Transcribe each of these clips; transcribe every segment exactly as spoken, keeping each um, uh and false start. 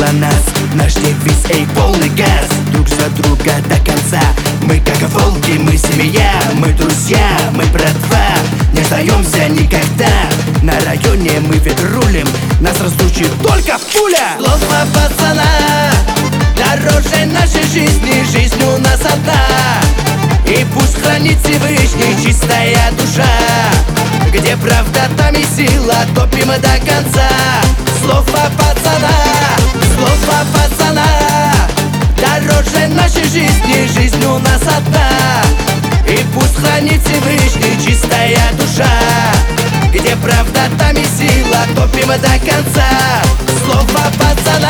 около нас. Наш девиз, эй, полный газ. Друг за друга до конца. Мы как волки, мы семья, мы друзья, мы братва. Не сдаемся никогда. На районе мы ведь рулим, нас разлучит только пуля. Слово пацана дороже нашей жизни, жизнь у нас одна. И пусть хранит Всевышний чистая душа. Где правда, там и сила, топим до конца. Слово пацана, слово пацана дороже нашей жизни, жизнь у нас одна. И пусть хранит Всевышний чистая душа. Где правда, там и сила, топим до конца. Слово пацана.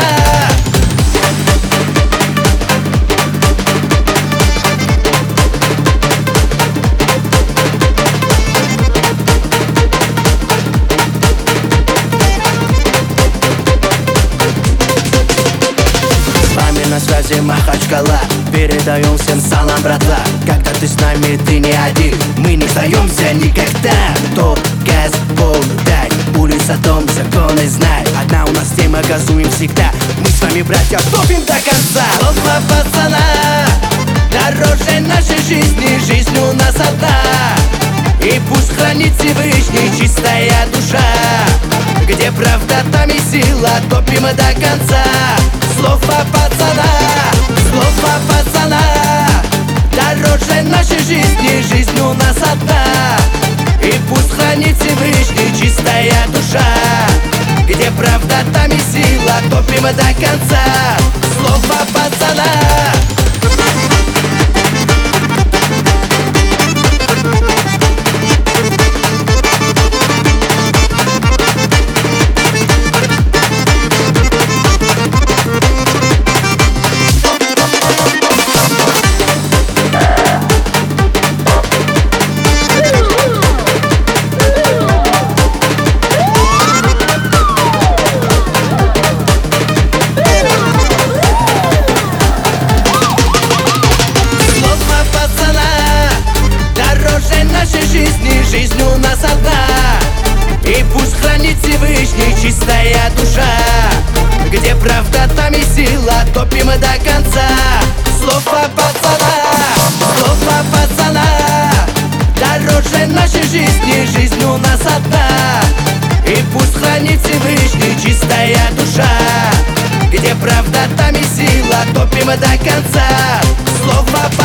На связи Махачкала, передаем всем салам, братва. Когда ты с нами, ты не один. Мы не сдаемся никогда. Топ, газ, пол, дай. Улица, дом, законы знай. Одна у нас тема, газуем всегда. Мы с вами, братья, топим до конца. Слово пацана дороже нашей жизни, жизнь у нас одна. И пусть хранит Всевышний чистая душа. Где правда, там и сила, топим до конца. Слово пацана, слово пацана дороже нашей жизни, жизнь у нас одна. И пусть хранит Всевышний чистая душа. Где правда, там и сила, топим до конца. Слово пацана. Жизнь у нас одна. И пусть хранит Всевышний чистая душа. Где правда, там и сила, топим до конца. Слово пацана, слово пацана дороже нашей жизни, жизнь у нас одна. И пусть хранит Всевышний чистая душа. Где правда, там и сила, топим до конца. Слово пацана.